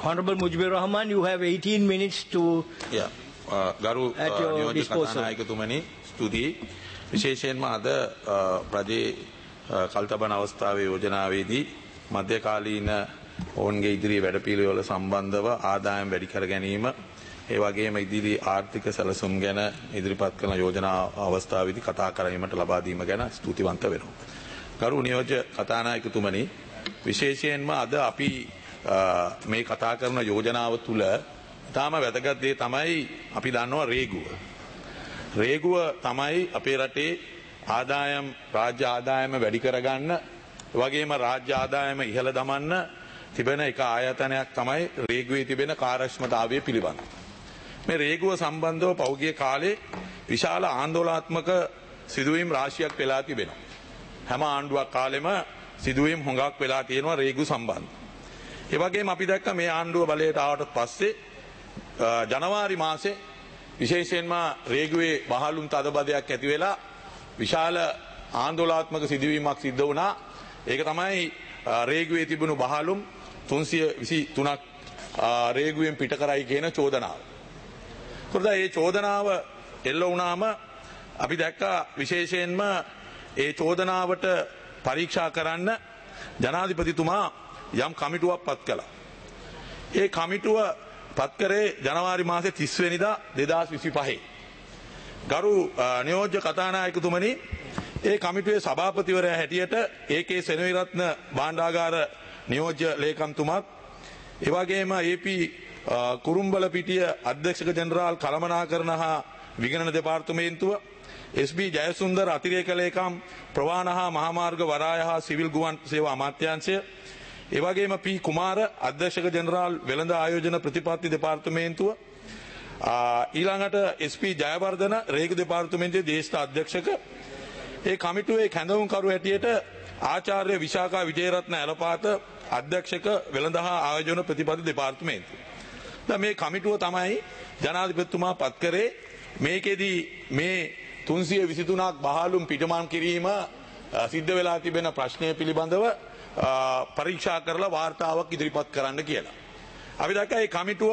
Honorable Mujibur Rahman, you have 18 minutes to ගරු at your නියෝජ්‍ය disposal. කතානායකතුමනි ස්තුතියි. විශේෂයෙන්ම අද රජයේ කල්තබන අවස්ථාවේ යෝජනාවේදී මධ්‍යකාලීන ඔවුන්ගේ ඉදිරි වැඩපිළිවෙල සම්බන්ධව ආදායම් වැඩි කර ගැනීම ඒ වගේම ඉදිරි ආර්ථික සැලසුම් ගැන ඉදිරිපත් කරන යෝජනා අවස්ථාවේදී කතා කරවීමට ලබා දීම ගැන ස්තුතිවන්ත වෙනවා. ගරු නියෝජ්‍ය කතානායකතුමනි විශේෂයෙන්ම අද අපි මේ කතා කරන යෝජනාව තුළ තාම වැදගත් දේ තමයි අපි දන්නවා රේගුව. රේගුව තමයි අපේ රටේ ආදායම් රාජ්‍ය ආදායම වැඩි කරගන්න වගේම රාජ්‍ය ආදායම ඉහළ දමන්න තිබෙන එක ආයතනයක් තමයි රේගුවේ තිබෙන කාර්යක්ෂමතාවය පිළිබඳ. මේ රේගුව සම්බන්ධව පෞද්ගලික කාලේ විශාල ආందోලනාත්මක සිදුවීම් රාශියක් වෙලා තිබෙනවා. හැම ආණ්ඩුවක් කාලෙම සිදුවීම් හොඟක් වෙලා තියෙනවා රේගුව සම්බන්ධ. ඒ වගේම අපි දැක්ක මේ ආණ්ඩුව බලයට ආවට පස්සේ ජනවාරි මාසේ විශේෂයෙන්ම රේගුවේ බහලුම් තදබදයක් ඇති වෙලා විශාල ආందోලනාත්මක සිදුවීමක් සිද්ධ වුණා. ඒක තමයි රේගුවේ තිබුණු බහලුම් 323ක් රේගුවෙන් පිට කරයි කියන චෝදනාව. ඒකට මේ චෝදනාව එල්ල වුණාම අපි දැක්කා විශේෂයෙන්ම ඒ චෝදනාවට පරීක්ෂා කරන්න ජනාධිපතිතුමා යම් කමිටුවක් පත් කළා. ඒ කමිටුව පත් කරේ ජනවාරි මාසේ 30 වෙනිදා 2025. ගරු නියෝජ්‍ය කතානායකතුමනි ඒ කමිටුවේ සභාපතිවරයා හැටියට ඒකේ සෙනවිරත්න භාණ්ඩාගාර නියෝජ්‍ය ලේකම්තුමත් ඒ වගේම AP කුරුම්බලපිටිය අධ්‍යක්ෂක ජෙනරාල් කළමනාකරණ හා විගණන දෙපාර්තමේන්තුව SB ජයසුන්දර අතිරේක ලේකම් ප්‍රවාහන හා මහාමාර්ග වරාය හා සිවිල් ගුවන් සේවා අමාත්‍යාංශය ඒ වගේම P කුමාර අධ්‍යක්ෂක ජෙනරාල් වෙළඳ ආයෝජන ප්‍රතිපත්ති දෙපාර්තමේන්තුව ඊළඟට SP ජයවර්ධන රේගු දෙපාර්තමේන්තුවේ දේශීය අධ්‍යක්ෂක ඒ කමිටුවේ කැඳවුම්කරු හැටියට ආචාර්ය විශාඛා විජේරත්න ඇලපාත අධ්‍යක්ෂක වෙළඳ හා ආයෝජන ප්‍රතිපත්ති දෙපාර්තමේන්තුව. දැන් මේ කමිටුව තමයි ජනාධිපතිතුමා පත් කරේ මේකෙදී මේ 323ක් බහලුම් පිටමන් කිරීම සිද්ධ වෙලා තිබෙන ප්‍රශ්නය පිළිබඳව පරීක්ෂා කරලා වාර්තාවක් ඉදිරිපත් කරන්න කියලා. අපි දැක්කා මේ කමිටුව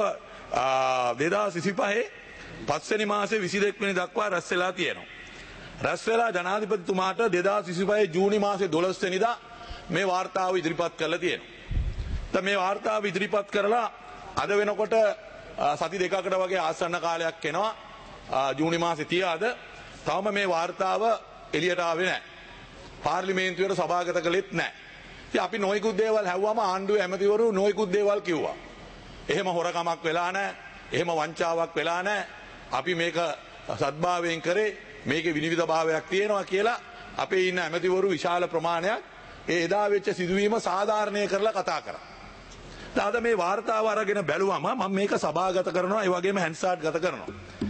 2025 පස්වෙනි මාසේ 22 වෙනි දක්වා රැස් වෙලා තියෙනවා. රැස් වෙලා ජනාධිපතිතුමාට 2025 ජූනි මාසේ 12 වෙනිදා මේ වාර්තාව ඉදිරිපත් කරලා තියෙනවා. දැන් මේ වාර්තාව ඉදිරිපත් කරලා අද වෙනකොට සති දෙකකට වගේ ආසන්න කාලයක් එනවා. ජූනි මාසේ 30 අද තවම මේ වාර්තාව එළියට ආවේ නැහැ. පාර්ලිමේන්තුවට සභාගත කළෙත් නැහැ. ඉතින් අපි නොයෙකුත් දේවල් හැව්වම ආණ්ඩුවේ ඇමතිවරු නොයෙකුත් දේවල් කිව්වා. එහෙම හොරකමක් වෙලා නැහැ. එහෙම වංචාවක් වෙලා නැහැ. අපි මේක සත්භාවයෙන් කරේ මේකේ විනිවිදභාවයක් තියෙනවා කියලා අපේ ඉන්න ඇමතිවරු විශාල ප්‍රමාණයක් ඒ එදා වෙච්ච සිදුවීම සාධාරණය කරලා කතා කරා. දාද මේ වාර්තාව අරගෙන බැලුවම මම මේක සභාගත කරනවා ඒ වගේම හැන්සාට් ගත කරනවා.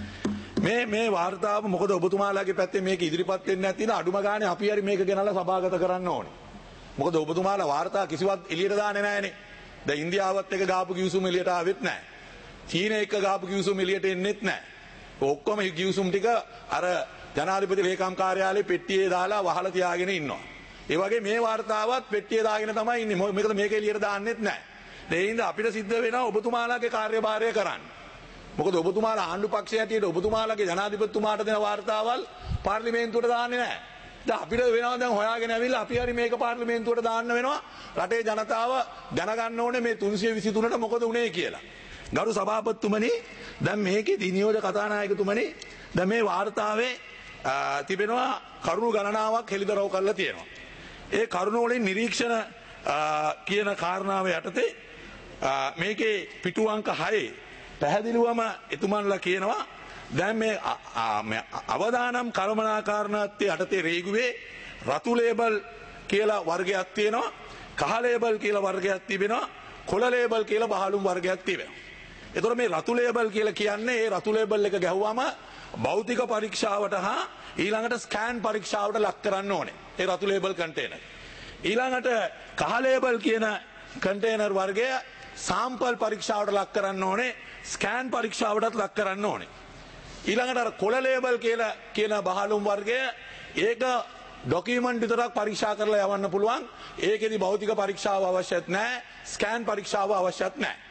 මේ වාර්තාව මොකද ඔබතුමාලාගේ පැත්තේ මේක ඉදිරිපත් වෙන්නේ නැති න අඩුම ගානේ අපි හරි මේක ගෙනල්ලා සභාගත කරන්න ඕනේ. මොකද ඔබතුමාලා වාර්තා කිසිවක් එළියට දාන්නේ නැහනේ. දැන් ඉන්දියාවත් එක්ක ගාපු කිවිසුම එළියට ආවෙත් නැහැ. චීනය එක්ක ගාපු කිවිසුම එළියට එන්නෙත් නැහැ. ඔක්කොම කිවිසුම් ටික අර ජනාධිපති ලේකම් කාර්යාලයේ පෙට්ටියේ දාලා වහලා තියාගෙන ඉන්නවා. ඒ වගේ මේ වාර්තාවත් පෙට්ටියේ දාගෙන තමයි ඉන්නේ. මොකද මේක එළියට දාන්නෙත් නැහැ. ඒ හින්දා අපිට සිද්ධ වෙනවා ඔබතුමාලාගේ කාර්යභාරය කරන්න. මොකද ඔබතුමාලා ආණ්ඩු පක්ෂය හැටියට ඔබතුමාලාගේ ජනාධිපතිතුමාට දෙන වාර්තාවල් පාර්ලිමේන්තුවට දාන්නේ නැහැ. දැන් අපිට වෙනවා දැන් හොයාගෙන ඇවිල්ලා අපි හරි මේක පාර්ලිමේන්තුවට දාන්න වෙනවා. රටේ ජනතාව දැනගන්න ඕනේ මේ 323ට මොකද වුනේ කියලා. ගරු සභාපතිතුමනි දැන් මේකේ නියෝජ්‍ය කතානායකතුමනි දැන් මේ වාර්තාවේ තිබෙනවා කරුණු ගණනාවක් හෙළිදරව් කරලා තියෙනවා. ඒ කරුණු වලින් නිරීක්ෂණ කියන කාරණාව යටතේ මේකේ පිටු අංක 6 පැහැදිලිවම එතුමන්ලා කියනවා දැන් මේ අවදානම් කළමනාකරණත්වයේ යටතේ රේගුවේ රතු ලේබල් කියලා වර්ගයක් තියෙනවා, කහ ලේබල් කියලා වර්ගයක් තිබෙනවා, කොළ ලේබල් කියලා බහලුම් වර්ගයක් තිබෙනවා. එතකොට මේ රතු ලේබල් කියලා කියන්නේ ඒ රතු ලේබල් එක ගැහුවාම භෞතික පරීක්ෂාවට හා ඊළඟට ස්කෑන් පරීක්ෂාවට ලක් කරන්න ඕනේ. ඒ රතු ලේබල් කන්ටේනර්. ඊළඟට කහ ලේබල් කියන කන්ටේනර් වර්ගය සාම්පල් පරීක්ෂාවට ලක් කරන්න ඕනේ, ස්කෑන් පරීක්ෂාවටත් ලක් කරන්න ඕනේ. ඊළඟට අර කොළ ලේබල් කියලා කියන බහලුම් වර්ගය ඒක ડોකියුමන්ට් විතරක් පරීක්ෂා කරලා යවන්න පුළුවන්. ඒකෙදි භෞතික පරීක්ෂාව අවශ්‍යත් නැහැ, ස්කෑන් පරීක්ෂාව අවශ්‍යත් නැහැ.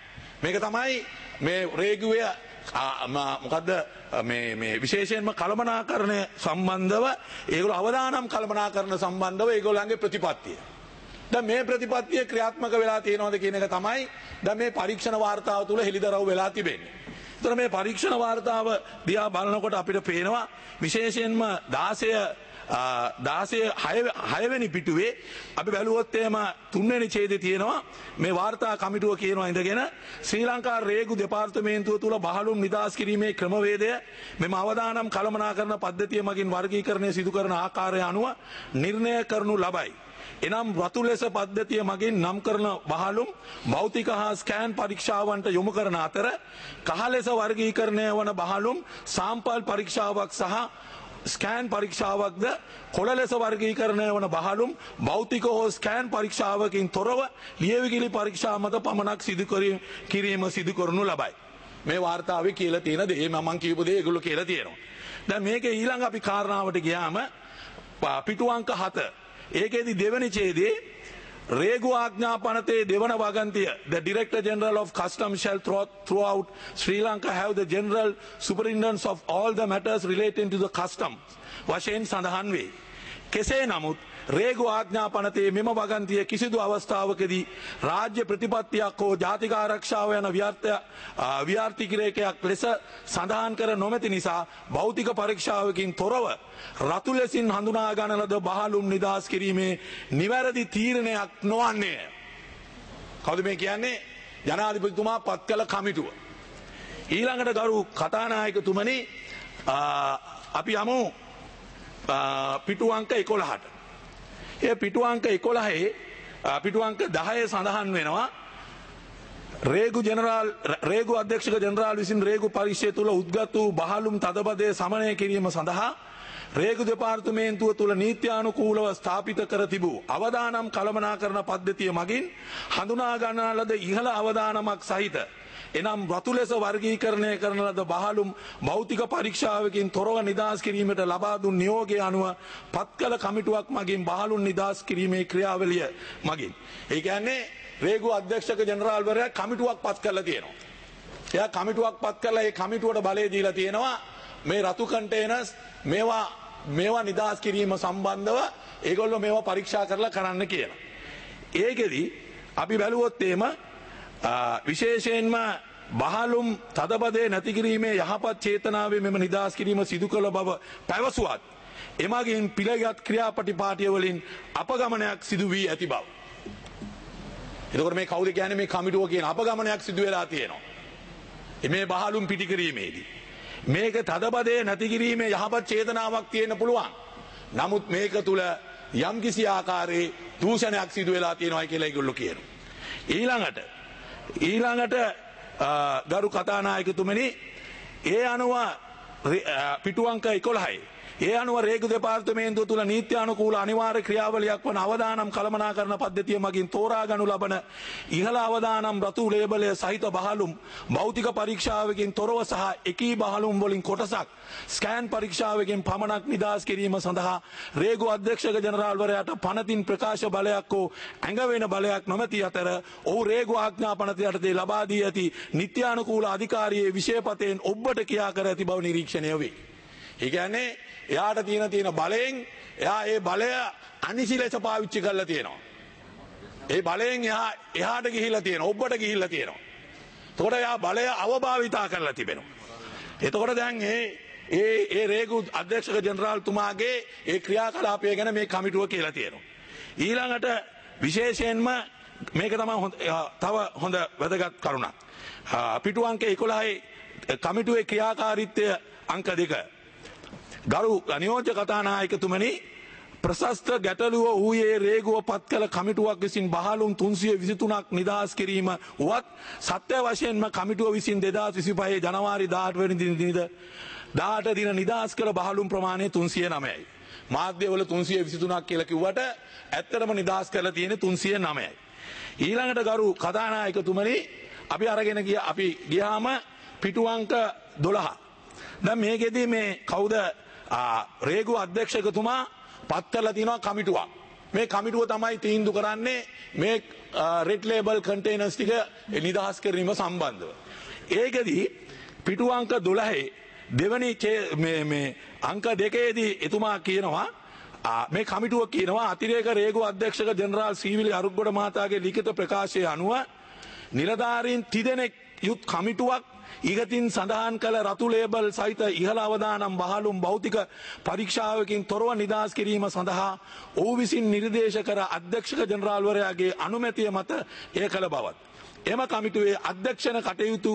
මේක තමයි මේ රේගුවේ මොකද්ද මේ විශේෂයෙන්ම කළමනාකරණය සම්බන්ධව ඒගොල්ලෝ අවදානම් කළමනාකරණ සම්බන්ධව ඒගොල්ලන්ගේ ප්‍රතිපත්තිය. දැන් මේ ප්‍රතිපත්තිය ක්‍රියාත්මක වෙලා තියෙනවද කියන එක තමයි දැන් මේ පරීක්ෂණ වාර්තාව තුල හෙළිදරව් වෙලා තිබෙන්නේ. ඒතර මේ පරීක්ෂණ වාර්තාව දිහා බලනකොට අපිට පේනවා විශේෂයෙන්ම 6 වෙනි පිටුවේ අපි බැලුවොත් එහෙම 3 වෙනි ඡේදයේ තියෙනවා මේ වාර්තා කමිටුව කියනවා ඉඳගෙන ශ්‍රී ලංකා රේගු දෙපාර්තමේන්තුව තුල බහලුම් නිදහස් කිරීමේ ක්‍රමවේදය මෙම අවදානම් කළමනාකරණ පද්ධතිය මගින් වර්ගීකරණය සිදු කරන ආකාරය අනුව නිර්ණය කරනු ලබයි. එනම් රතු ලෙස පද්ධතිය මගින් නම් කරන බහලුම් භෞතික හා ස්කෑන් පරීක්ෂාවන්ට යොමු කරන අතර කහ ලෙස වර්ගීකරණය වන බහලුම් සාම්පල් පරීක්ෂාවක් සහ ස්කෑන් පරීක්ෂාවක්ද කොළ ලෙස වර්ගීකරණය වන බහලුම් භෞතික හෝ ස්කෑන් පරීක්ෂාවකින් තොරව ලියවිගිලි පරීක්ෂා මත පමණක් කිරීම සිදු කරනු ලබයි. මේ වාර්තාවේ කියලා තියෙන දේ මම කියපු දේ ඒගොල්ලෝ කියලා තියෙනවා. දැන් මේකේ ඊළඟ අපි කාරණාවට ගියාම පිටු අංක 7 ඒකේදී දෙවෙනි ඡේදයේ රේගු ආඥා පනතේ දෙවන වගන්තිය the director general of customs shall throughout Sri Lanka have the general superintendence of all the matters relating to the customs වශයෙන් සඳහන් වේ. කෙසේ නමුත් රේගු ආඥා පනතේ මෙම වගන්තිය කිසිදු අවස්ථාවකදී රාජ්‍ය ප්‍රතිපත්තියක් හෝ ජාතික ආරක්ෂාව යන ව්‍යාර්ථිකරේඛයක් ලෙස සඳහන් කර නොමැති නිසා භෞතික පරීක්ෂාවකින් තොරව රතු ලෙසින් හඳුනා ගන්න ලද බහලුම් නිදහස් කිරීමේ නිවැරදි තීරණයක් නොවන්නේ. කවුද මේ කියන්නේ? ජනාධිපතිතුමා පත් කළ කමිටුව. ඊළඟට ගරු කතානායකතුමනි අපි යමු පිටු අංක 11ට. ඒ පිටු අංක 11 පිටු අංක 10 සඳහන් වෙනවා රේගු අධ්‍යක්ෂක ජනරාල් විසින් රේගු පරිශ්‍රය තුල උද්ගත් වූ බහලුම් තදබදය සමනය කිරීම සඳහා රේගු දෙපාර්තමේන්තුව තුල නීත්‍යානුකූලව ස්ථාපිත කර තිබූ අවදානම් කළමනාකරණ පද්ධතිය මගින් හඳුනා ගන්නා ලද ඉහළ අවදානමක් සහිත එනම් රතු ලෙස වර්ගීකරණය කරන ලද බහලුම් භෞතික පරීක්ෂාවකින් තොරව නිදහස් කිරීමට ලබා දුන් නියෝගය අනුව පත්කල කමිටුවක් මගින් බහලුම් නිදහස් කිරීමේ ක්‍රියාවලිය මගින්. ඒ කියන්නේ රේගු අධ්‍යක්ෂක ජනරාල්වරයා කමිටුවක් පත් කරලා තියෙනවා. එයා කමිටුවක් පත් කරලා ඒ කමිටුවට බලය දීලා තියෙනවා මේ රතු කන්ටේනර්ස් මේවා නිදහස් කිරීම සම්බන්ධව ඒගොල්ලෝ මේවා පරීක්ෂා කරලා කරන්න කියලා. ඒකෙදි අපි බැලුවොත් එහෙම විශේෂයෙන්ම බහලුම් තදබදේ නැති කිරීමේ යහපත් චේතනාවේ මෙම නිදහස් කිරීම සිදු කළ බව පැවසුවත් එමගින් පිළිගත් ක්‍රියාපටිපාටිය වලින් අපගමනයක් සිදු වී ඇති බව. එතකොට මේ කවුද කියන්නේ මේ කමිටුව කියන අපගමනයක් සිදු වෙලා තියෙනවා. මේ බහලුම් පිටි කිරීමේදී මේක තදබදේ නැති කිරීමේ යහපත් චේතනාවක් තියෙන්න පුළුවන්. නමුත් මේක තුල යම්කිසි ආකාරයේ දූෂණයක් සිදු වෙලා තියෙනවා කියලා ඒගොල්ලෝ කියනවා. ඊළඟට ගරු කතානායකතුමනි ඒ අනුව පිටු අංක 11 ඒ අනුව රේගු දෙපාර්තමේන්තුව තුල නීත්‍යානුකූල අනිවාර්ය ක්‍රියාවලියක් වන අවදානම් කළමනාකරණ පද්ධතිය මගින් තෝරා ගනු ලබන ඉහළ අවදානම් රතු ලේබලය සහිත බහලුම් භෞතික පරීක්ෂාවකින් තොරව සහ එකී බහලුම් වලින් කොටසක් ස්කෑන් පරීක්ෂාවකින් පමණක් නිදහස් කිරීම සඳහා රේගු අධ්‍යක්ෂක ජනරාල්වරයාට පනතින් ප්‍රකාශ බලයක් හෝ ඇඟවෙන බලයක් නොමැති අතර ඔහු රේගු ආඥා පනත යටතේ ලබා දී ඇති නීත්‍යානුකූල අධිකාරියේ විශේෂපතෙන් ඔබට කියා කර ඇති බව නිරීක්ෂණය වේ. ඒ කියන්නේ එයාට තියෙන බලයෙන් එයා ඒ බලය අනිසි ලෙස පාවිච්චි කරලා තියෙනවා. ඒ බලයෙන් එහාට ගිහිල්ලා තියෙනවා. ඔබට ගිහිල්ලා තියෙනවා. එතකොට එයා බලය අවභාවිතා කරලා තිබෙනවා. එතකොට දැන් ඒ රේගු අධ්‍යක්ෂක ජනරාල්තුමාගේ ඒ ක්‍රියාකලාපය ගැන මේ කමිටුව කියලා තියෙනවා. ඊළඟට විශේෂයෙන්ම මේක තමයි තව හොඳ වැදගත් කරුණක්. පිටු අංක 11 කමිටුවේ ක්‍රියාකාරීත්වය අංක 2 ගරු නියෝජ්‍ය කතානායකතුමනි ප්‍රශස්ත ගැටලුව වූයේ රේගුව පත් කළ කමිටුවක් විසින් බහලුම් 323ක් නිදහස් කිරීම වුවත් සත්‍ය වශයෙන්ම කමිටුව විසින් 2025 ජනවාරි 18 වෙනි දින නිදහස් කළ බහලුම් ප්‍රමාණය 309යි. මාධ්‍යවල 323ක් කියලා කිව්වට ඇත්තටම නිදහස් කරලා තියෙන්නේ 309යි. ඊළඟට ගරු කතානායකතුමනි අපි ගියාම පිටු අංක 12. දැන් මේකෙදී මේ කවුද රේගු අධ්‍යක්ෂකතුමා පත් කරලා තිනවා කමිටුවක්. මේ කමිටුව තමයි තීන්දුව කරන්නේ මේ රෙඩ් ලේබල් කන්ටේනර්ස් ටික නිදහස් කිරීම සම්බන්ධව. ඒකදී පිටු අංක 12 දෙවනි මේ අංක 2ේදී එතුමා කියනවා මේ කමිටුව කියනවා අතිරේක රේගු අධ්‍යක්ෂක ජනරාල් සීවිලි අරුග්ගොඩ මහතාගේ ලිඛිත ප්‍රකාශය අනුව නිලධාරීන් 30 දෙනෙක් යුත් කමිටුවක් ඊගතින් සඳහන් කළ රතු ලේබල් සහිත ඉහළ අවදානම් බහලුම් භෞතික පරීක්ෂාවකින් තොරව නිදහස් කිරීම සඳහා ඔහු විසින් නිර්දේශ කර අධ්‍යක්ෂක ජනරාල්වරයාගේ අනුමැතිය මත එය කළ බවත්. එම කමිටුවේ අධ්‍යක්ෂණ කටයුතු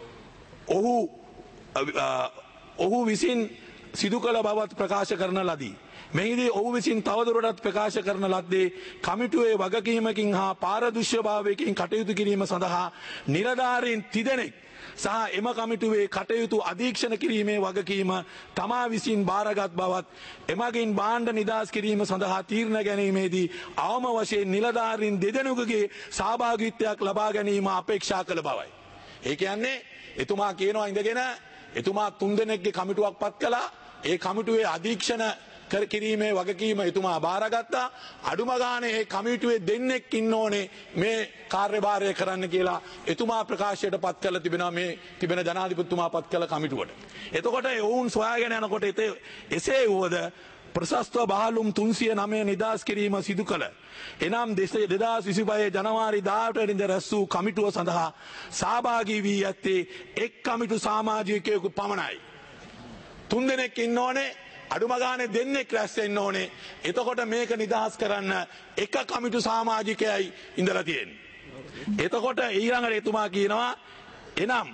ඔහු විසින් සිදු කළ බවත් ප්‍රකාශ කරන ලදී. මෙහිදී ඔහු විසින් තවදුරටත් ප්‍රකාශ කරන ලද්දේ කමිටුවේ වගකීමකින් හා පාරදෘශ්‍යභාවයකින් කටයුතු කිරීම සඳහා නිලධාරීන් 30 දෙනෙක් සහ එම කමිටුවේ කටයුතු අධීක්ෂණ කිරීමේ වගකීම තමා විසින් බාරගත් බවත් එමගින් භාණ්ඩ නිදහස් කිරීම සඳහා තීරණ ගැනීමේදී අවම වශයෙන් නිලධාරීන් 2 දෙනෙකුගේ සහභාගීත්වයක් ලබා ගැනීම අපේක්ෂා කළ බවයි. ඒ කියන්නේ එතුමා කියනවා ඉඳගෙන එතුමා 3 දෙනෙක්ගේ කමිටුවක් පත් කළා. ඒ කමිටුවේ අධීක්ෂණ කිරීමේ වගකීම එතුමා බාරගත්තා. අඩුම ගානේ ඒ කමිටුවේ දෙන්නෙක් ඉන්න ඕනේ මේ කාර්යභාරය කරන්න කියලා එතුමා ප්‍රකාශයට පත් කළ තිබෙනවා මේ තිබෙන ජනාධිපතිතුමා පත් කළ කමිටුවට. එතකොට ඔවුන් සොයාගෙන යනකොට එසේ වුවද ප්‍රශස්ත බහලුම් 309 නිදහස් කිරීම සිදු කළ එනම් 2025 ජනවාරි 18 වෙනිදා රැස් වූ කමිටුව සඳහා සහභාගී වී ඇත්තේ එක් කමිටු සමාජිකයෙකු පමණයි. 3 දෙනෙක් ඉන්න ඕනේ. අඩුම ගානේ දෙන්නෙක් රැස් වෙන්න ඕනේ. එතකොට මේක නිදහස් කරන්න එක කමිටු සමාජිකයයි ඉඳලා තියෙන්නේ. එතකොට ඊළඟට එතුමා කියනවා එනම්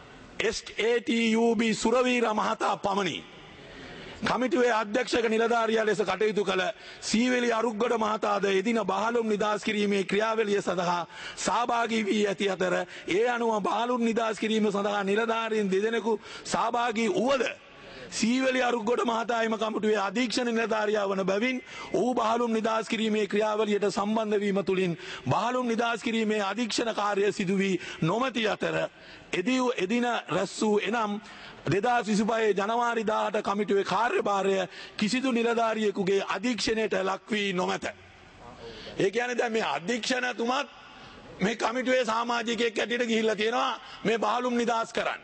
SATUB සුරවීර මහතා පමණි. කමිටුවේ අධ්‍යක්ෂක නිලධාරියා ලෙස කටයුතු කළ සීවැලි අරුග්ගොඩ මහතාද එදින බහලුම් නිදහස් කිරීමේ ක්‍රියාවලිය සඳහා සහභාගී වී ඇති අතර ඒ අනුව බහලුම් නිදහස් කිරීම සඳහා නිලධාරීන් 2 දෙනෙකු සහභාගී වුවද සීවැලි අරුග්ගොඩ මහතා එම කමිටුවේ අධීක්ෂණ නිලධාරියා වන බැවින් ඔහු බහලුම් නිදහස් කිරීමේ ක්‍රියාවලියට සම්බන්ධ වීම තුළින් බහලුම් නිදහස් කිරීමේ අධීක්ෂණ කාර්ය සිදු වී නොමැති අතර එදින රැස් වූ එනම් 2025 ජනවාරි 18 කමිටුවේ කාර්යභාරය කිසිදු නිලධාරියෙකුගේ අධීක්ෂණයට ලක් වී නොමැත. ඒ කියන්නේ දැන් මේ අධීක්ෂණතුමත් මේ කමිටුවේ සමාජිකයෙක් ඇටියට ගිහිල්ලා තියෙනවා මේ බහලුම් නිදහස් කරන්න.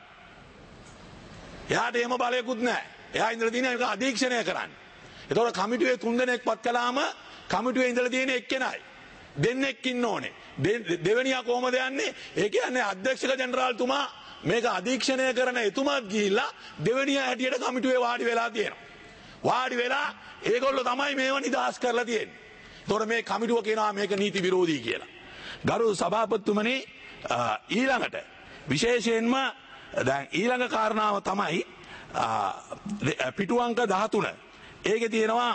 එයාට එහෙම බලයකුත් නැහැ. එයා ඉඳලා තියෙන එක අධීක්ෂණය කරන්න. ඒතකොට කමිටුවේ 3 දෙනෙක් පත් කළාම කමිටුවේ ඉඳලා තියෙන එක්කෙනයි. දෙන්නෙක් ඉන්න ඕනේ. දෙවෙනියා කොහමද යන්නේ? ඒ කියන්නේ අධ්‍යක්ෂක ජනරාල්තුමා මේක අධීක්ෂණය කරන එතුමාත් ගිහිල්ලා දෙවෙනියා හැටියට කමිටුවේ වාඩි වෙලා තියෙනවා. වාඩි වෙලා ඒගොල්ලෝ තමයි මේව නිදහස් කරලා තියෙන්නේ. ඒතකොට මේ කමිටුව කියනවා මේක නීති විරෝධී කියලා. ගරු සභාපතිතුමනි ඊළඟට විශේෂයෙන්ම දැන් ඊළඟ කාරණාව තමයි පිටු අංක 13. ඒකේ තියෙනවා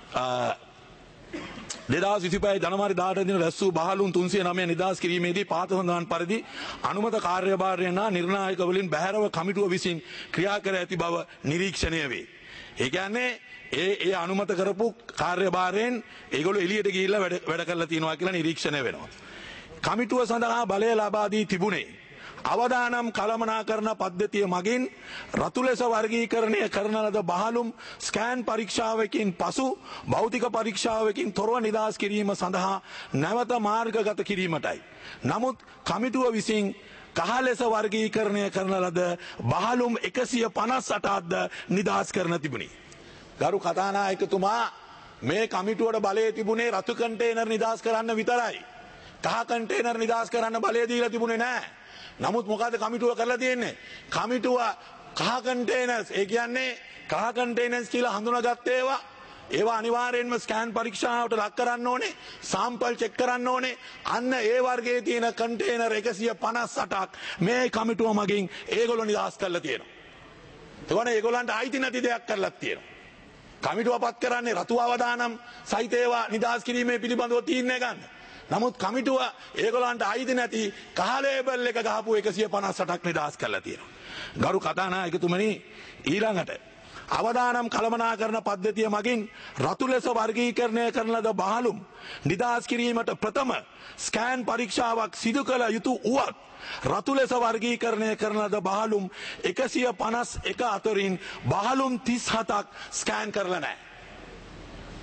2025 ජනවාරි 18 දින රැස් වූ බහලුම් 309 නිදහස් කිරීමේදී පාත සඳහන් පරිදි අනුමත කාර්යභාරයෙන් හා නිර්ණායක වලින් බැහැරව කමිටුව විසින් ක්‍රියා කර ඇති බව නිරීක්ෂණය වේ. ඒ කියන්නේ ඒ අනුමත කරපු කාර්යභාරයෙන් ඒගොල්ලෝ එළියට ගිහිල්ලා වැඩ කරලා තියෙනවා කියලා නිරීක්ෂණය වෙනවා. කමිටුව සඳහා බලය ලබා දී තිබුණේ අවදානම් කළමනාකරණ පද්ධතිය මගින් රතු ලෙස වර්ගීකරණය කරන ලද බහලුම් ස්කෑන් පරීක්ෂාවකින් පසු භෞතික පරීක්ෂාවකින් තොරව නිදහස් කිරීම සඳහා නැවත මාර්ගගත කිරීමටයි. නමුත් කමිටුව විසින් කහ ලෙස වර්ගීකරණය කරන ලද බහලුම් 158ක්ද නිදහස් කරන තිබුණි. ගරු කතානායකතුමා මේ කමිටුවට බලය තිබුණේ රතු කන්ටේනර් නිදහස් කරන්න විතරයි. කහ කන්ටේනර් නිදහස් කරන්න බලය දීලා තිබුණේ නැහැ. නමුත් මොකද කමිටුව කරලා තියෙන්නේ? කමිටුව කහ කන්ටේනර්ස් ඒ කියන්නේ කහ කන්ටේනර්ස් කියලා හඳුනාගත්ත ඒවා අනිවාර්යයෙන්ම ස්කෑන් පරීක්ෂාවට ලක් කරන්න ඕනේ, සාම්පල් චෙක් කරන්න ඕනේ. අන්න ඒ වර්ගයේ තියෙන කන්ටේනර් 158ක් මේ කමිටුව මගින් ඒගොල්ලෝ නිදහස් කරලා තියෙනවා. ඒගොල්ලෝ ඒගොල්ලන්ට අයිති නැති දෙයක් කරලා තියෙනවා. කමිටුව පත් කරන්නේ රතු අවදානම් සහිත ඒවා නිදහස් කිරීමේ පිළිබඳව තීරණය ගන්න. නමුත් කමිටුව ඒගොල්ලන්ට අයිති නැති කහ ලේබල් එක ගහපු 158ක් නිදහස් කරලා තියෙනවා. ගරු කතානායකතුමනි ඊළඟට අවදානම් කළමනාකරණ පද්ධතිය මගින් රතු ලෙස වර්ගීකරණය කරන ලද බහලුම් නිදහස් කිරීමට ප්‍රථම ස්කෑන් පරීක්ෂාවක් සිදු කළ යුතු වුවත් රතු ලෙස වර්ගීකරණය කරන ලද බහලුම් 151 අතරින් බහලුම් 37ක් ස්කෑන් කරලා නැහැ.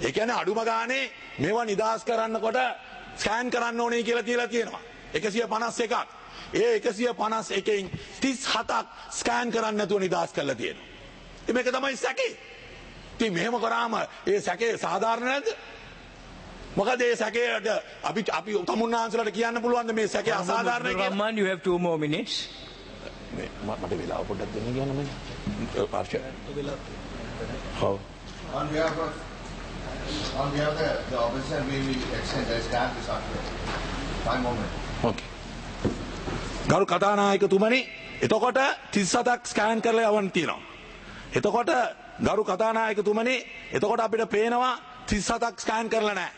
ඒ කියන්නේ අඩුම ගානේ මේවා නිදාස් කරන්නකොට ස්කෑන් කරන්න ඕනේ කියලා තියලා තියෙනවා 151ක්. ඒ 151කින් 37ක් ස්කෑන් කරන්න නැතුව නිදාස් කරලා තියෙනවා. මේක තමයි සැකේ. ඉතින් මෙහෙම කරාම ඒ සැකේ සාධාරණ නැද්ද? මොකද ඒ සැකේට අපි තමුන්නාන්සලට කියන්න පුළුවන්ද මේ සැකේ අසාධාරණයි කියලා? Rahman, you have 2 more minutes. මට වෙලාව පොඩ්ඩක් දෙන්න කියන්න මම. පාර්ශ්ව. ඔව්. On behalf of the opposition, we will extend the stand this afternoon. 5 more minutes. Okay. ගරු කතානායකතුමනි, එතකොට 37ක් ස්කෑන් කරලා යවන්න තියෙනවා. එතකොට ගරු කතානායකතුමනි, එතකොට අපිට පේනවා 37ක් ස්කෑන් කරලා නැහැ.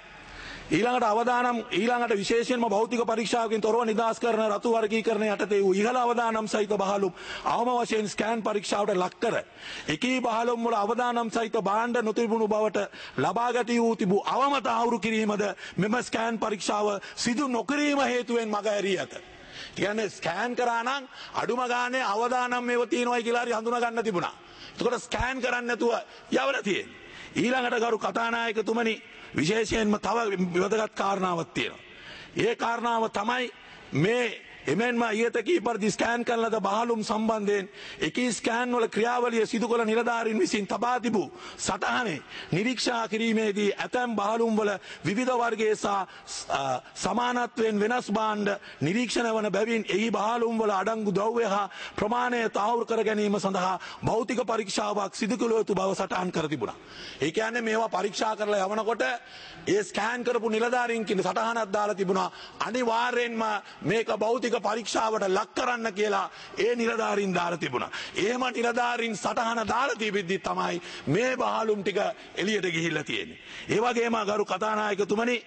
ඊළඟට විශේෂයෙන්ම භෞතික පරීක්ෂාවකින් තොරව නිදාස් කරන රතු වර්ගීකරණ යටතේ වූ ඉහළ අවදානම් සහිත බහලුම් අවම වශයෙන් ස්කෑන් පරීක්ෂාවට ලක් කර එකී බහලුම් වල අවදානම් සහිත භාණ්ඩ නොතිබුණු බවට ලබාගත යූ තිබූ අවම තහවුරු කිරීමද මෙම ස්කෑන් පරීක්ෂාව සිදු නොකිරීම හේතුවෙන් මග ඇරී ඇත. කියන්නේ ස්කෑන් කරා නම් අඩුම ගානේ අවදානම් මේව තියෙනවයි කියලා හරි හඳුනා ගන්න තිබුණා. එතකොට ස්කෑන් කරන්නේ නැතුව යවලා තියෙන්නේ. ඊළඟට ගරු කතානායකතුමනි, විශේෂයෙන්ම තව වැදගත් කාරණාවක් තියෙනවා. ඒ කාරණාව තමයි මේ එමෙන්ම ඊට කීපරදී ස්කෑන් කරන ලද බහලුම් සම්බන්ධයෙන් එකී ස්කෑන් වල ක්‍රියාවලිය සිදු කළ නිලධාරීන් විසින් තබා තිබූ සටහනේ නිරීක්ෂා කිරීමේදී ඇතැම් බහලුම් වල විවිධ වර්ගයේ සහ සමානත්වයෙන් වෙනස් භාණ්ඩ නිරීක්ෂණය වන බැවින් එහි බහලුම් වල අඩංගු ද්‍රව්‍ය හා ප්‍රමාණය තහවුරු කර ගැනීම සඳහා භෞතික පරීක්ෂාවක් සිදු කළ යුතු බව සටහන් කර තිබුණා. ඒ කියන්නේ මේවා පරීක්ෂා කරලා යවනකොට ඒ ස්කෑන් කරපු නිලධාරීන් කියන සටහනක් දාලා තිබුණා. අනිවාර්යෙන්ම මේක භෞතික පරීක්ෂාවට ලක් කරන්න කියලා ඒ නිලධාරීන් දාලා තිබුණා. එහෙම නිලධාරීන් සටහන දාලා තිබෙද්දි තමයි මේ බහලුම් ටික එළියට ගිහිල්ලා තියෙන්නේ. ඒ වගේම ගරු කතානායකතුමනි,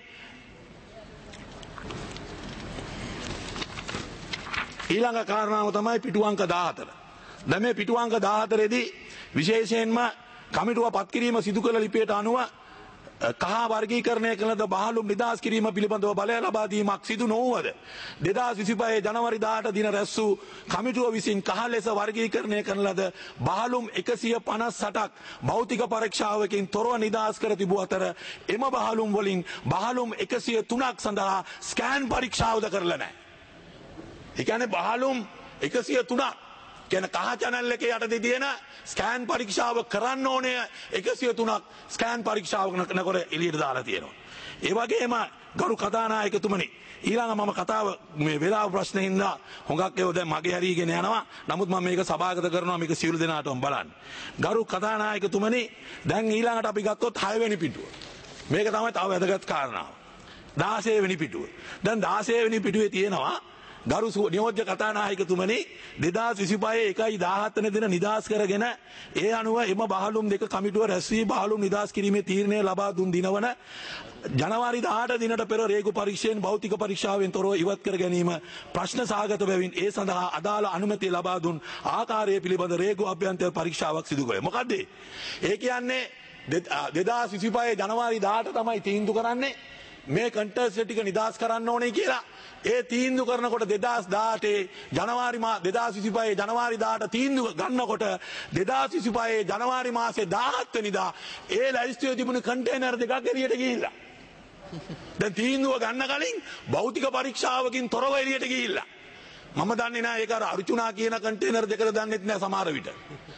ඊළඟ කාරණාව තමයි පිටු අංක 14. දැන් මේ පිටු අංක 14 දී විශේෂයෙන්ම කමිටුව පත් කිරීම සිදු කළ ලිපියට අනුව කහ වර්ගීකරණය කළද බහලුම් නිදාස් කිරීම පිළිබඳව බලය ලබා දීමක් සිදු නොවුවද 2025 ජනවාරි 18 දින රැස් වූ කමිටුව විසින් කහ ලෙස වර්ගීකරණය කරන ලද බහලුම් 158ක් භෞතික පරීක්ෂාවකින් තොරව නිදාස් කර තිබූ අතර එම බහලුම් වලින් බහලුම් 103ක් සඳහා ස්කෑන් පරීක්ෂාවද කරලා නැහැ. ඒ කියන්නේ බහලුම් 103ක් කියන කහ channel එකේ යටදී තියෙන ස්කෑන් පරීක්ෂාව කරන්න ඕනේ 103ක් ස්කෑන් පරීක්ෂාව නකර එළියට දාලා තියෙනවා. ඒ වගේම ගරු කතානායකතුමනි, ඊළඟ මම කතාව මේ වෙලාව ප්‍රශ්නේ හින්දා හොඟක් ඒවා දැන් මගේ හරියගෙන යනවා. නමුත් මම මේක සභාගත කරනවා මේක සියලු දෙනාටම බලන්න. ගරු කතානායකතුමනි, දැන් ඊළඟට අපි ගත්තොත් 6 වෙනි පිටුව. මේක තමයි තව වැදගත් කාරණාව. 16 වෙනි පිටුව. දැන් 16 වෙනි පිටුවේ තියෙනවා ගරු නියෝජ්‍ය කතානායකතුමනි 2025 1/17 දින නිදාස් කරගෙන ඒ අනුව එම බහලුම් දෙක කමිටුව රැස් වී බහලුම් නිදාස් කිරීමේ තීරණය ලබා දුන් දිනවන ජනවාරි 18 දිනට පෙර රේගු පරීක්ෂයෙන් භෞතික පරීක්ෂාවෙන් තොරව ඉවත් කර ගැනීම ප්‍රශ්න සහගත බැවින් ඒ සඳහා අදාළ අනුමැතිය ලබා දුන් ආකාරය පිළිබඳ රේගු අභ්‍යන්තර පරීක්ෂාවක් සිදු කළේ. මොකද්ද? ඒ කියන්නේ 2025 ජනවාරි 18 තමයි තීන්දුව කරන්නේ මේ කන්ටර්ස් ටික නිදාස් කරන්න ඕනේ කියලා. ඒ තීන්දුව කරනකොට 2018 ජනවාරි 2025 ජනවාරි 18 තීන්දුව ගන්නකොට 2025 ජනවාරි මාසේ 17 වෙනිදා ඒ ලැයිස්තුවේ තිබුණු කන්ටේනර් දෙකක් එළියට ගිහිල්ලා. දැන් තීන්දුව ගන්න කලින් භෞතික පරීක්ෂාවකින් තොරව එළියට ගිහිල්ලා. මම දන්නේ නැහැ ඒක අර අර්චුනා කියන කන්ටේනර් දෙකද දන්නෙත් නැහැ සමහර විට.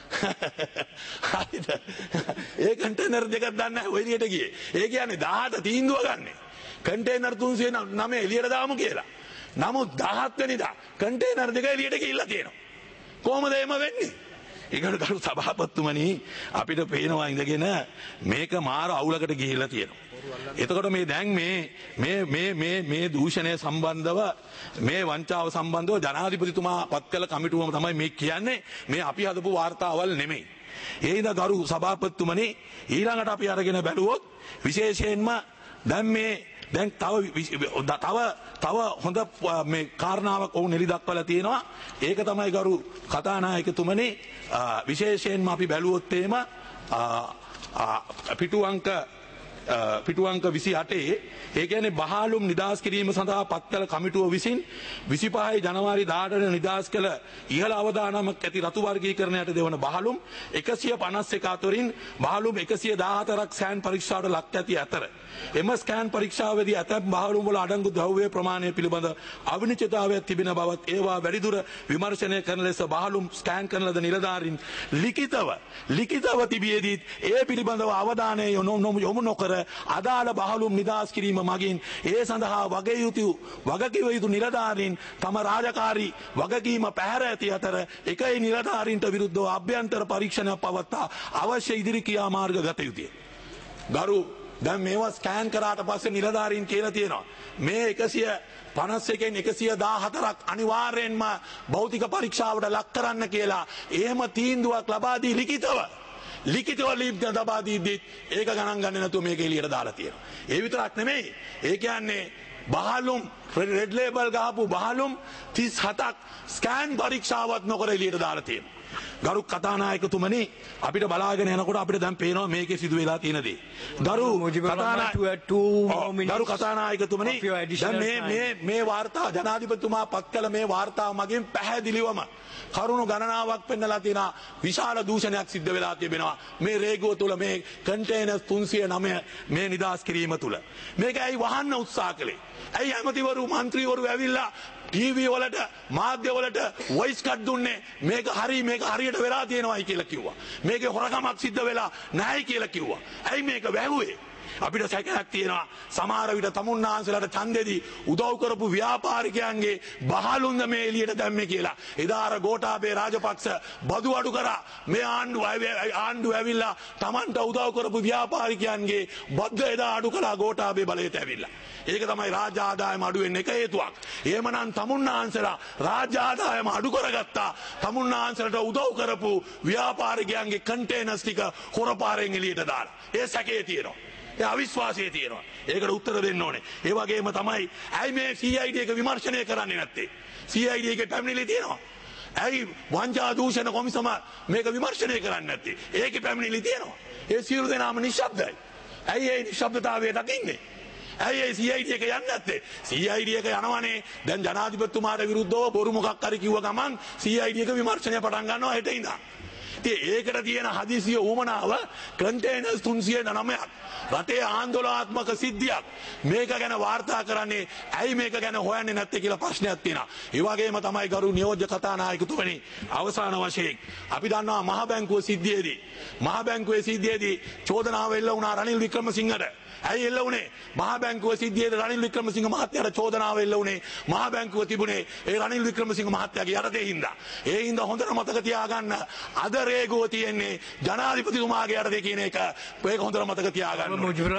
හරිද? ඒ කන්ටේනර් දෙකක් දන්නේ නැහැ ඔය එළියට ගියේ. ඒ කියන්නේ 18 තීන්දුව ගන්නේ. කන්ටේනර් 309 එළියට දාමු කියලා. නමුත් 17 වෙනිදා කන්ටේනර් දෙක එළියට ගිහිල්ලා තියෙනවා. කොහොමද එහෙම වෙන්නේ? ඒකට ගරු සභාපතිතුමනි අපිට පේනවා ඉඳගෙන මේක මාර අවුලකට ගිහිල්ලා තියෙනවා. එතකොට මේ දැන් මේ දූෂණය සම්බන්ධව මේ වංචාව සම්බන්ධව ජනාධිපතිතුමා පත් කළ කමිටුවම තමයි මේ කියන්නේ. මේ අපි හදපු වාර්තාවල් නෙමෙයි. ඒ හින්දා ගරු සභාපතිතුමනි ඊළඟට අපි අරගෙන බැලුවොත් විශේෂයෙන්ම දැන් තව හොඳ මේ කාරණාවක් ඔවුන් එලි දක්වලා තියෙනවා. ඒක තමයි ගරු කතානායකතුමනි විශේෂයෙන්ම අපි බැලුවොත් එහෙම පිටු අංක පිටුවංක 28 ඒ කියන්නේ බහලුම් නිදහස් කිරීම සඳහා පත් කළ කමිටුව විසින් 25 ජනවාරි 18 නිදහස් කළ ඉහළ අවදානමක් ඇති රතු වර්ගීකරණයට දෙවන බහලුම් 151 අතරින් බහලුම් 114ක් ස්කෑන් පරීක්ෂාවට ලක් ඇති අතර එම ස්කෑන් පරීක්ෂාවේදී ඇතැම් බහලුම් වල අඩංගු ද්‍රව්‍ය ප්‍රමාණය පිළිබඳ අවිනිශ්චිතතාවයක් තිබෙන බවත් ඒවා වැඩිදුර විමර්ශනය කරන ලෙස බහලුම් ස්කෑන් කරන ලද නිලධාරීන් ලිඛිතව තිබියදී ඒ පිළිබඳව අවධානය යොමු නොකර අදාළ බහලුම් නිදහස් කිරීම මගින් ඒ සඳහා වගකිව යුතු නිලධාරීන් තම රාජකාරී වගකීම පැහැර ඇති අතර එකයි නිලධාරීන්ට විරුද්ධව අභ්‍යන්තර පරීක්ෂණයක් පවත්වා අවශ්‍ය ඉදිරි ක්‍රියාමාර්ග ගත යුතුය. ගරු දැන් මේවා ස්කෑන් කරාට පස්සේ නිලධාරීන් කියලා තියෙනවා මේ 151න් 114ක් අනිවාර්යෙන්ම භෞතික පරීක්ෂාවට ලක් කරන්න කියලා එහෙම තීන්දුවක් ලබා දී ලිඛිතව ලබා දීද්දිත් ඒක ගණන් ගන්නේ නැතුව මේක එළියට දාලා තියෙනවා. ඒ විතරක් නෙමෙයි. ඒ කියන්නේ බහලුම් රෙඩ් ලේබල් ගහපු බහලුම් 37ක් ස්කෑන් පරීක්ෂාවත් නොකර එළියට දාලා තියෙනවා. ගරු කතානායකතුමනි අපිට බලාගෙන යනකොට අපිට දැන් පේනවා මේකේ සිදු වෙලා තියෙන දේ. ගරු කතානායකතුමනි දැන් මේ වාර්තා ජනාධිපතිතුමා පත් කළ මේ වාර්තාව මගින් පැහැදිලිවම කරුණු ගණනාවක් පෙන්නලා තියෙනවා විශාල දූෂණයක් සිද්ධ වෙලා තිබෙනවා මේ රේගුව තුල මේ කන්ටේනර්ස් 309 මේ නිදහස් කිරීම තුල. මේක ඇයි වහන්න උත්සාහ කළේ? ඇයි ඇමතිවරු മന്ത്രിවරු ඇවිල්ලා ටීවී වලට මාධ්‍ය වලට වොයිස් කට් දුන්නේ මේක හරියට වෙලා තියෙනවායි කියලා කිව්වා. මේකේ හොරකමක් සිද්ධ වෙලා නැහැයි කියලා කිව්වා. ඇයි මේක වැහුවේ? අපිට සැකයක් තියෙනවා සමහර විට තමුන්නාන්සලට ඡන්දෙදී උදව් කරපු ව්‍යාපාරිකයන්ගේ බහලුන්ද මේ එළියට දැම්මේ කියලා. එදා අර ගෝඨාභය රාජපක්ෂ බදු අඩු කරා මේ ආණ්ඩුව ඇවිල්ලා Tamanට උදව් කරපු ව්‍යාපාරිකයන්ගේ බද්ද එදා අඩු කළා ගෝඨාභය බලයට ඇවිල්ලා. ඒක තමයි රාජ්‍ය ආදායම අඩු වෙන්න එක හේතුවක්. එහෙමනම් තමුන්නාන්සලා රාජ්‍ය ආදායම අඩු කරගත්තා. තමුන්නාන්සලට උදව් කරපු ව්‍යාපාරිකයන්ගේ කන්ටේනර්ස් ටික හොරපාරෙන් එළියට දාලා. ඒ සැකේ තියෙනවා. ඒ අවිශ්වාසය තියෙනවා. ඒකට උත්තර දෙන්න ඕනේ. ඒ වගේම තමයි ඇයි මේ CID එක විමර්ශනය කරන්නේ නැත්තේ? CID එකේ පැමිණිලි තියෙනවා. ඇයි වංචා දූෂණ කොමිසම මේක විමර්ශනය කරන්නේ නැත්තේ? ඒකේ පැමිණිලි තියෙනවා. ඒ සියලු දෙනාම නිශ්ශබ්දයි. ඇයි ඒ නිශ්ශබ්දතාවය දකින්නේ? ඇයි ඒ CID එක යන්නේ නැත්තේ? CID එක යනවනේ දැන් ජනාධිපතිතුමාට විරුද්ධව බොරු මොකක් හරි කිව්ව ගමන් CID එක විමර්ශනය පටන් ගන්නවා හෙට ඉඳන්. ඒකට තියෙන හදිසිය උවමනාව කන්ටේනර්ස් 309ක් රටේ ආందోලනාත්මක සිද්ධියක් මේක ගැන වාර්තා කරන්නේ ඇයි මේක ගැන හොයන්නේ නැත්තේ කියලා ප්‍රශ්නයක් තියෙනවා. ඒ වගේම තමයි ගරු නියෝජ්‍ය කතානායකතුමනි අවසාන වශයෙන් අපි දන්නවා මහ බැංකුවේ සිද්ධියේදී චෝදනාව එල්ල වුණා රනිල් වික්‍රමසිංහට. ඇයි එල්ල වුණේ? මහ බැංකුව සිද්ධියේදී රනිල් වික්‍රමසිංහ මහත්තයාට චෝදනාව එල්ල වුණේ මහ බැංකුව තිබුණේ ඒ රනිල් වික්‍රමසිංහ මහත්තයාගේ යටතේ හින්දා. ඒ හින්දා හොඳට මතක තියාගන්න අද රේගුව තියෙන්නේ ජනාධිපතිතුමාගේ යටතේ කියන එක ඒක හොඳට මතක තියාගන්න.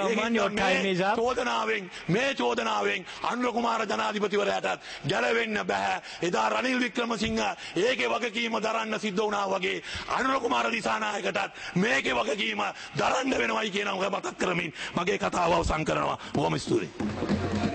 චෝදනාවෙන් අනුර කුමාර ජනාධිපතිවරයාටත් ගැලවෙන්න බෑ. එදා රනිල් වික්‍රමසිංහ ඒකේ වගකීම දරන්න සිද්ධ වුණා වගේ අනුර කුමාර දිසානායකටත් මේකේ වගකීම දරන්න වෙනවයි කියනවා මතක් කරමින් මගේ කතාව අවසන් කරනවා. බොහොම ස්තුතියි.